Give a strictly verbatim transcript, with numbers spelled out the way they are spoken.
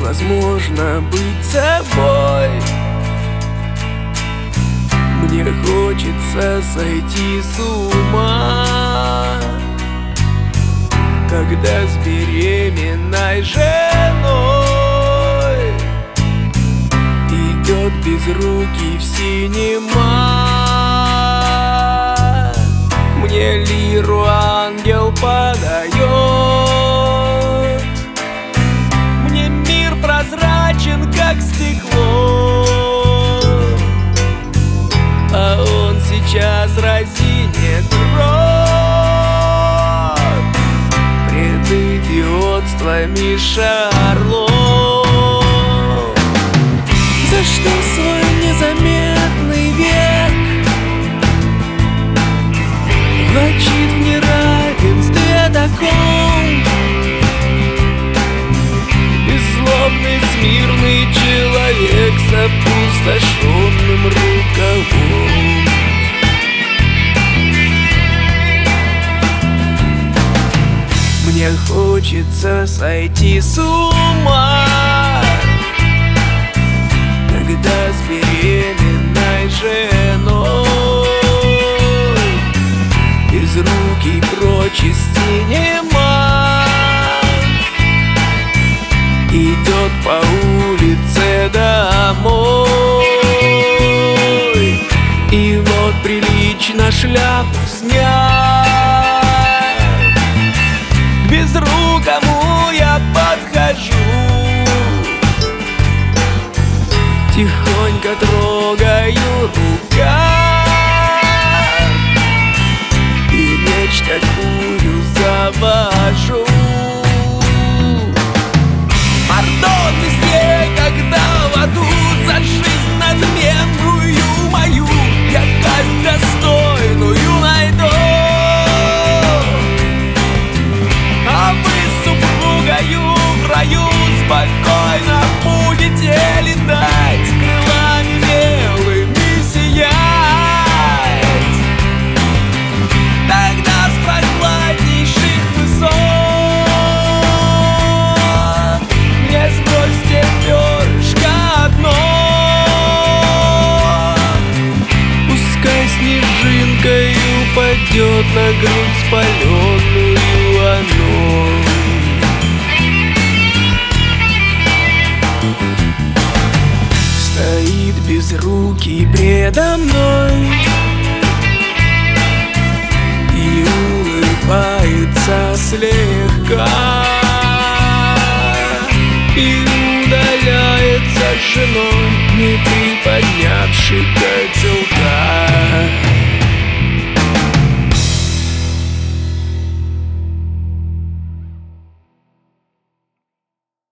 невозможно быть собой. Мне хочется сойти с ума, когда с беременной женой идет безрукий в синема. Мне лиру ангел подает, мне мир прозрачен, как стекло, а он сейчас разинет рот пред идиотствами Шарло. За что свой незаметный век влачит в неравенстве таком? Беззлобный, смирный человек с опустошенным рукавом. Мне хочется сойти с ума, когда с беременной женой из руки прочь из синема идет по улице домой. И вот прилично шляпу снять, к безрукому я подхожу, тихонько трогаю рукав и речь такую завожу. Пардон, месье, когда в аду за жизнь надменную мою я казнь достойную найду, а вы с супругою в раю спокойно будете летать, крылами белыми сиять. Тогда с прохладнейших высот мне сбросьте перышко одно, пускай снежинкой упадет на грудь спаленную оно. Стоит безрукий предо мной и улыбается слегка, и удаляется с женой, не при